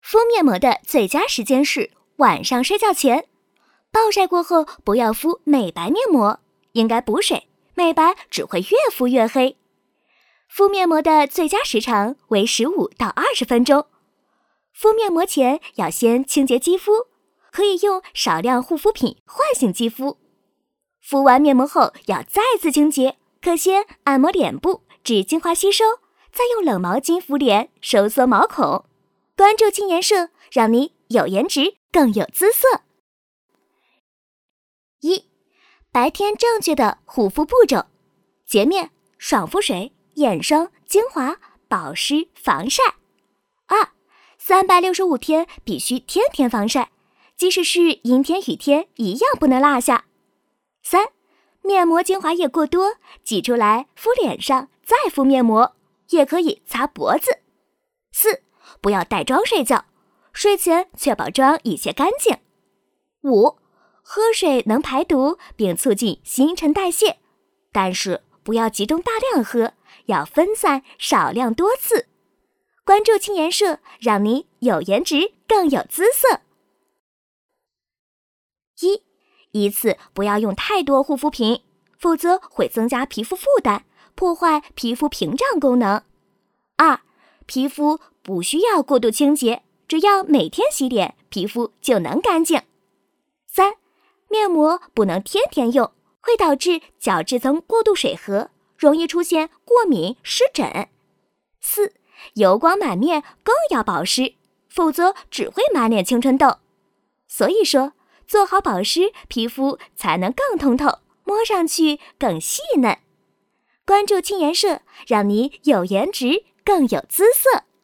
敷面膜的最佳时间是晚上睡觉前。暴晒过后不要敷美白面膜，应该补水，美白只会越敷越黑。敷面膜的最佳时长为15到20分钟。敷面膜前要先清洁肌肤，可以用少量护肤品唤醒肌肤。敷完面膜后要再次清洁，可先按摩脸部至精华吸收，再用冷毛巾敷脸，收缩毛孔。关注轻颜色，让你有颜值更有姿色。1. 白天正确的护肤步骤：洁面、爽肤水、眼霜、精华、保湿、防晒。2. 365天必须天天防晒，即使是阴天雨天一样不能落下。3. 面膜精华液过多，挤出来敷脸上，再敷面膜，也可以擦脖子。4. 不要带妆睡觉，睡前确保妆已洁干净。5. 喝水能排毒并促进新陈代谢，但是不要集中大量喝，要分散少量多次。关注轻颜色，让你有颜值更有姿色。一次不要用太多护肤品，否则会增加皮肤负担，破坏皮肤屏障功能。2. 皮肤不需要过度清洁，只要每天洗脸，皮肤就能干净。3. 面膜不能天天用，会导致角质层过度水合，容易出现过敏、湿疹。4. 油光满面更要保湿，否则只会满脸青春痘。所以说，做好保湿，皮肤才能更通透，摸上去更细嫩。关注轻颜色，让你有颜值更有姿色。